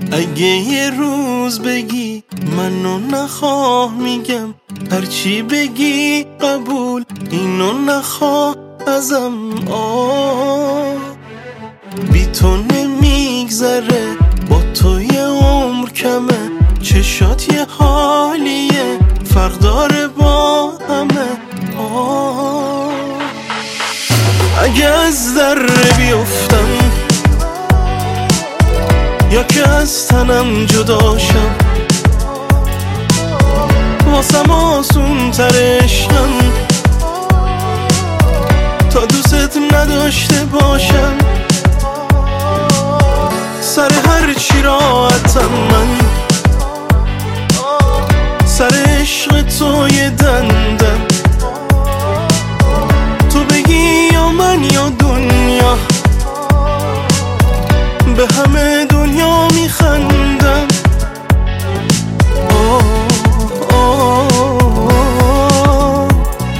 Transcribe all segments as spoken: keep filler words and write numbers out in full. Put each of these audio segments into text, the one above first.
اگه یه روز بگی منو نخواه، میگم هرچی بگی قبول، اینو نخواه ازم. آه بی تو نمیگذره، با تو یه عمر کمه، چشات یه حالیه، فرق داره با همه. آه اگه از در بیفتم یا که از تنم جداشم، واسم آسون تر عشقم تا دوست نداشته باشم. سر هر چی راحتم من، سر عشق تو یه دندم. تو بگی یا من یا دنیا، به همه دنیا میخندم. آه آه آه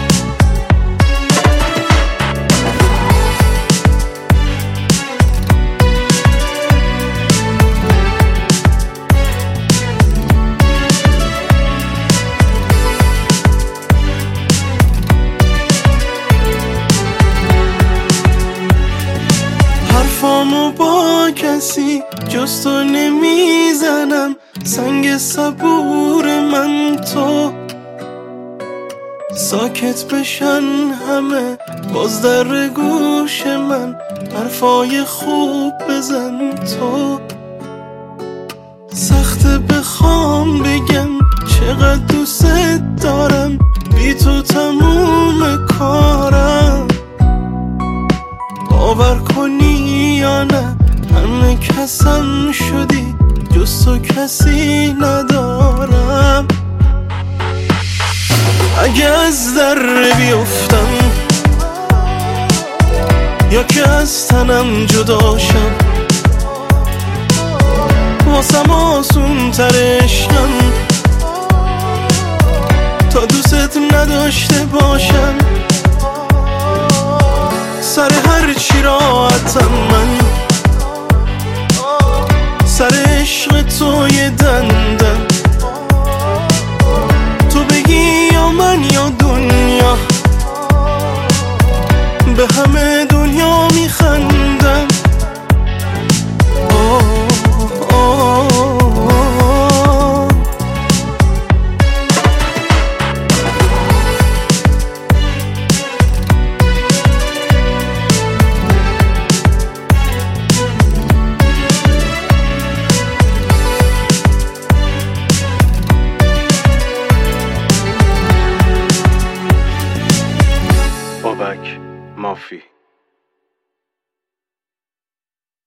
حرفامو با کسی جز تو نمیزنم، سنگ صبور من تو. ساکت بشن همه باز در گوش من، حرفای خوب بزن تو. سخته بخوام بگم چقدر دوست دارم، بی تو تموم کارم. باور کنی یا نه همه کسم شدی، جز تو کسی ندارم. اگه از در بیفتم یا که از تنم جداشم، واسم آسون تر عشقم تا دوست نداشته باشم. سر هر چی راحتم من، سر عشق تو یه دندم. تو بگی یا من یا دنیا، به همه دنیا میخندم. آه آه آه بابک مافی.